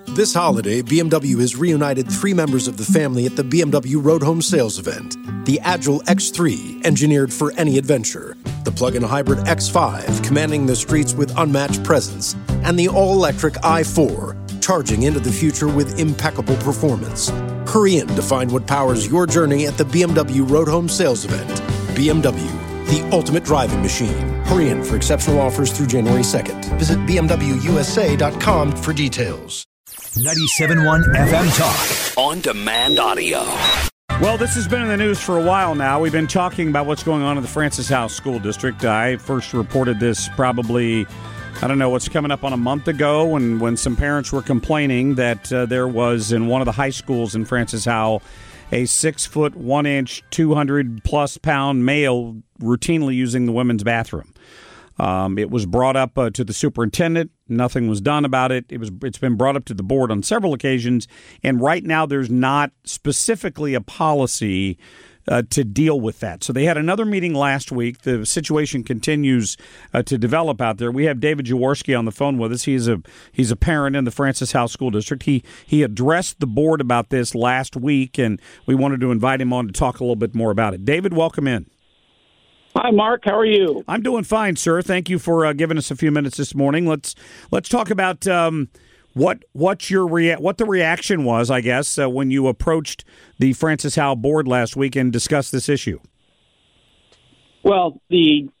This holiday, BMW has reunited 3 members of the family at the BMW Road Home Sales event. The Agile X3, engineered for any adventure. The plug-in hybrid X5, commanding the streets with unmatched presence. And the all-electric i4, charging into the future with impeccable performance. Hurry in to find what powers your journey at the BMW Road Home Sales event. BMW, the ultimate driving machine. Hurry in for exceptional offers through January 2nd. Visit BMWUSA.com for details. 97.1 FM Talk. On demand audio. Well, this has been in the news for a while now. We've been talking about what's going on in the Francis House School District. I first reported this probably, I don't know, what's coming up on a month ago when some parents were complaining that there was in one of the high schools in Francis Howell a 6 foot 1 inch, 200+ pound male routinely using the women's bathroom. It was brought up to the superintendent. Nothing was done about it. It's been brought up to the board on several occasions, and right now there's not specifically a policy to deal with that. So they had another meeting last week. The situation continues to develop out there. We have David Jaworski on the phone with us. He's a parent in the Francis House School District. He addressed the board about this last week, and we wanted to invite him on to talk a little bit more about it. David, welcome in. Hi, Mark. How are you? I'm doing fine, sir. Thank you for giving us a few minutes this morning. Let's talk about what the reaction was, I guess, when you approached the Francis Howell board last week and discussed this issue. Well, as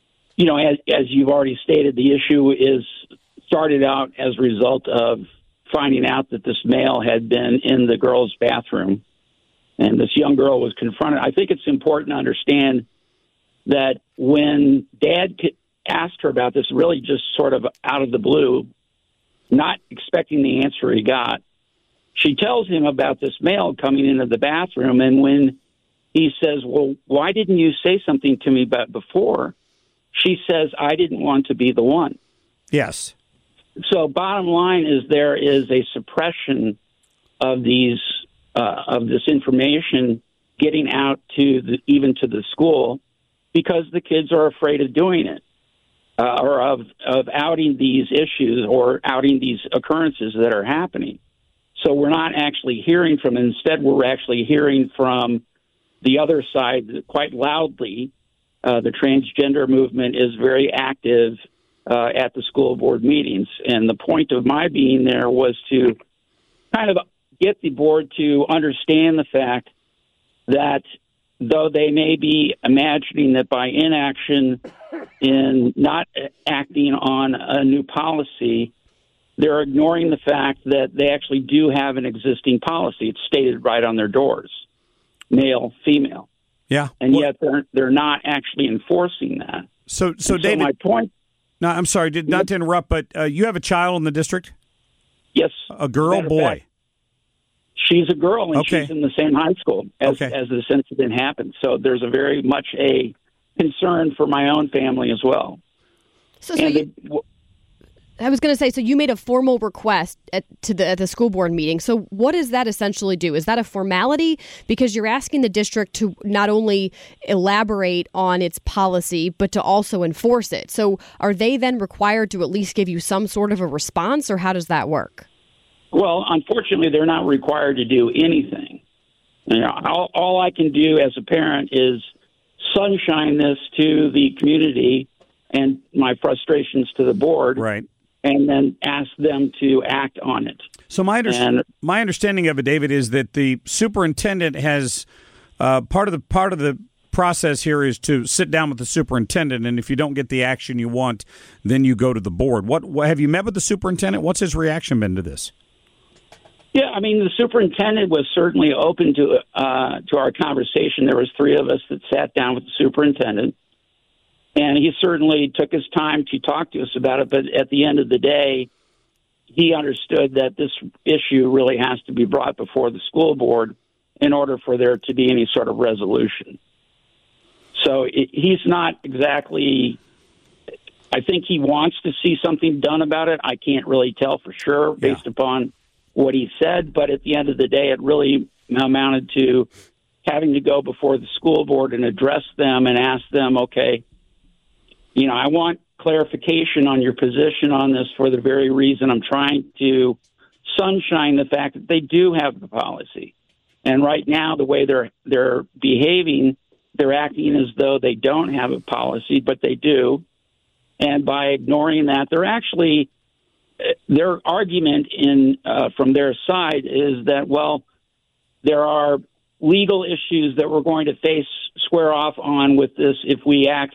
you've already stated, the issue started out as a result of finding out that this male had been in the girls' bathroom, and this young girl was confronted. I think it's important to understand that when Dad asked her about this, really just sort of out of the blue, not expecting the answer he got, she tells him about this male coming into the bathroom, and when he says, well, why didn't you say something to me about before? She says, I didn't want to be the one. Yes. So bottom line is there is a suppression of these of this information getting out to even to the school, because the kids are afraid of doing it, or of outing these issues or outing these occurrences that are happening. So we're not actually hearing from them. Instead, we're actually hearing from the other side quite loudly. The transgender movement is very active at the school board meetings. And the point of my being there was to kind of get the board to understand the fact that though they may be imagining that by inaction in not acting on a new policy, they're ignoring the fact that they actually do have an existing policy. It's stated right on their doors, male, female. Yeah. And yet they're not actually enforcing that. So David, my point. No, I'm sorry, not to interrupt, but you have a child in the district? Yes. A girl, boy? She's a girl, and okay. She's in the same high school as this incident happened. So there's a very much a concern for my own family as well. I was going to say, so you made a formal request at the school board meeting. So what does that essentially do? Is that a formality? Because you're asking the district to not only elaborate on its policy, but to also enforce it. So are they then required to at least give you some sort of a response, or how does that work? Well, unfortunately, they're not required to do anything. All I can do as a parent is sunshine this to the community and my frustrations to the board, right, and then ask them to act on it. So my understanding of it, David, is that the superintendent has part of the process here is to sit down with the superintendent, and if you don't get the action you want, then you go to the board. What have you met with the superintendent? What's his reaction been to this? Yeah, I mean, the superintendent was certainly open to our conversation. There was 3 of us that sat down with the superintendent, and he certainly took his time to talk to us about it. But at the end of the day, he understood that this issue really has to be brought before the school board in order for there to be any sort of resolution. So he's not exactly. I think he wants to see something done about it. I can't really tell for sure based upon what he said, but at the end of the day, it really amounted to having to go before the school board and address them and ask them, okay, I want clarification on your position on this for the very reason I'm trying to sunshine the fact that they do have the policy. And right now, the way they're behaving, they're acting as though they don't have a policy, but they do. And by ignoring that, they're actually, their argument from their side is that, well, there are legal issues that we're going to square off on with this if we act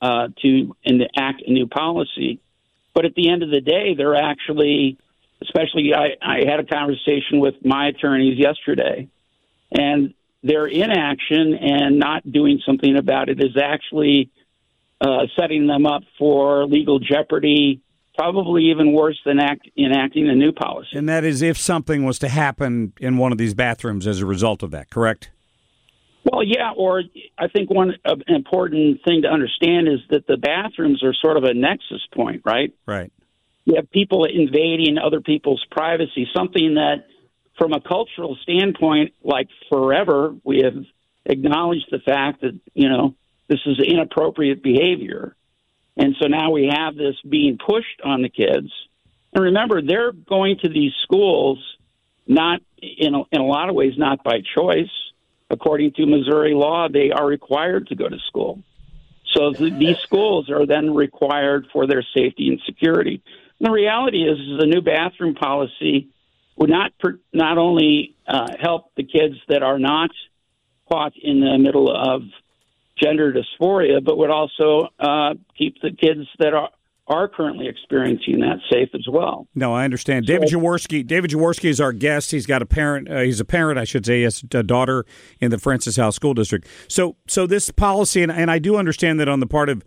to enact a new policy. But at the end of the day, they're actually, especially I had a conversation with my attorneys yesterday, and their inaction and not doing something about it is actually setting them up for legal jeopardy, probably even worse than enacting a new policy. And that is if something was to happen in one of these bathrooms as a result of that, correct? Well, yeah, or I think one important thing to understand is that the bathrooms are sort of a nexus point, right? Right. You have people invading other people's privacy, something that from a cultural standpoint, like forever, we have acknowledged the fact that, this is inappropriate behavior. And so now we have this being pushed on the kids. And remember, they're going to these schools not in a lot of ways, not by choice. According to Missouri law, they are required to go to school. So these schools are then required for their safety and security. And the reality is the new bathroom policy would not only help the kids that are not caught in the middle of gender dysphoria, but would also keep the kids that are currently experiencing that safe as well. No, I understand. David Jaworski is our guest. He's got a parent. He's a parent, I should say. He has a daughter in the Francis House School District. So this policy, and I do understand that on the part of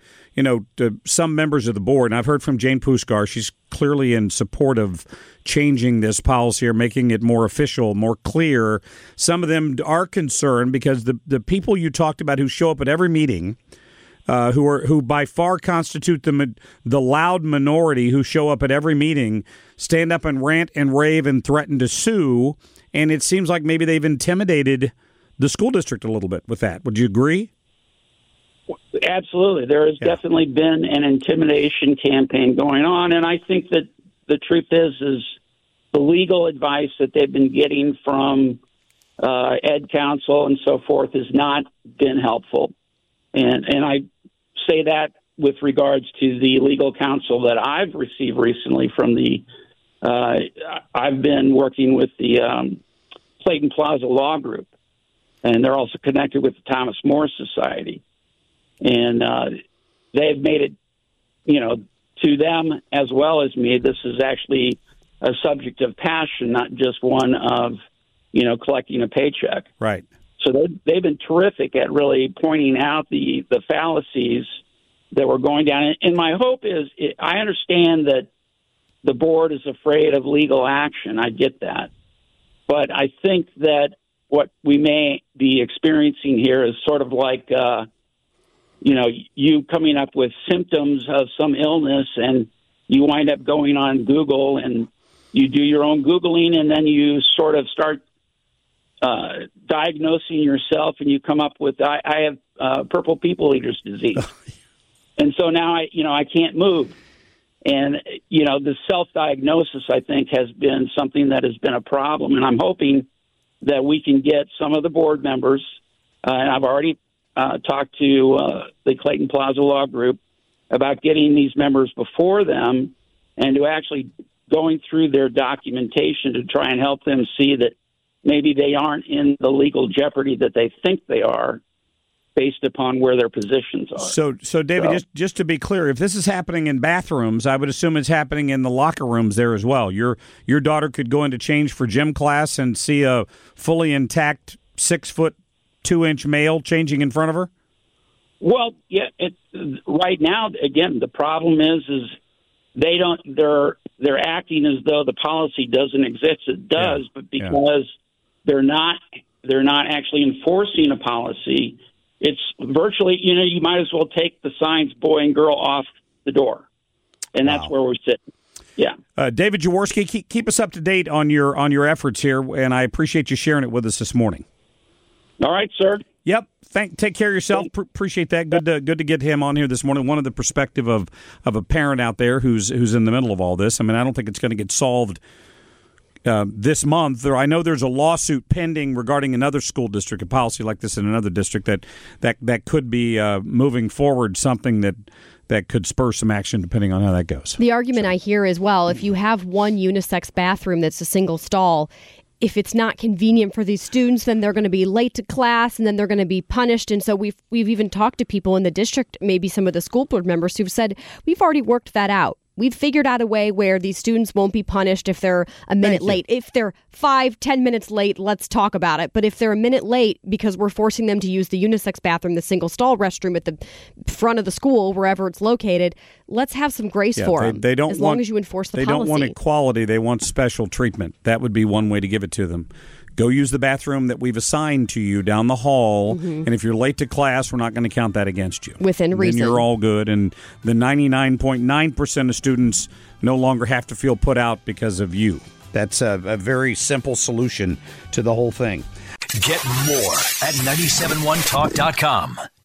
some members of the board, and I've heard from Jane Puskar, she's clearly in support of changing this policy or making it more official, more clear. Some of them are concerned because the people you talked about who show up at every meeting, who by far constitute the loud minority who show up at every meeting, stand up and rant and rave and threaten to sue, and it seems like maybe they've intimidated the school district a little bit with that. Would you agree? Absolutely. There has definitely been an intimidation campaign going on, and I think that the truth is the legal advice that they've been getting from Ed Council and so forth has not been helpful. And I say that with regards to the legal counsel that I've received recently from I've been working with the Clayton Plaza Law Group, and they're also connected with the Thomas More Society. And they've made it, to them as well as me, this is actually a subject of passion, not just one of, collecting a paycheck. Right. So they've been terrific at really pointing out the fallacies that were going down. And my hope is, I understand that the board is afraid of legal action. I get that. But I think that what we may be experiencing here is sort of like, you coming up with symptoms of some illness and you wind up going on Google and you do your own Googling and then you sort of start diagnosing yourself and you come up with, I have purple people eaters disease. And so now I can't move. And, the self-diagnosis, I think, has been something that has been a problem. And I'm hoping that we can get some of the board members, and I've already talked to the Clayton Plaza Law Group about getting these members before them and to actually going through their documentation to try and help them see that maybe they aren't in the legal jeopardy that they think they are based upon where their positions are. So David, just to be clear, if this is happening in bathrooms, I would assume it's happening in the locker rooms there as well. Your daughter could go into change for gym class and see a fully intact 6'2" male changing in front of her? Well, yeah. Right now, again, the problem is they're acting as though the policy doesn't exist. It does, but because they're not actually enforcing a policy, it's virtually, you might as well take the signs boy and girl off the door. And that's where we're sitting. Yeah. David Jaworski, keep us up to date on your efforts here, and I appreciate you sharing it with us this morning. All right, sir. Yep. Take care of yourself. Appreciate that. Good to get him on here this morning. One of the perspective of a parent out there who's in the middle of all this. I mean, I don't think it's going to get solved this month. I know there's a lawsuit pending regarding another school district, a policy like this in another district that could be moving forward, something that could spur some action depending on how that goes. The argument I hear is, well, if you have one unisex bathroom that's a single stall, if it's not convenient for these students, then they're going to be late to class and then they're going to be punished. And so we've even talked to people in the district, maybe some of the school board members, who've said, we've already worked that out. We've figured out a way where these students won't be punished if they're a minute late. If they're 5-10 minutes late, let's talk about it. But if they're a minute late because we're forcing them to use the unisex bathroom, the single stall restroom at the front of the school, wherever it's located, let's have some grace for them. They don't as long as you enforce the policy. They don't want equality. They want special treatment. That would be one way to give it to them. Go use the bathroom that we've assigned to you down the hall, and if you're late to class, we're not going to count that against you. Within reason. Then you're all good, and the 99.9% of students no longer have to feel put out because of you. That's a very simple solution to the whole thing. Get more at 971talk.com.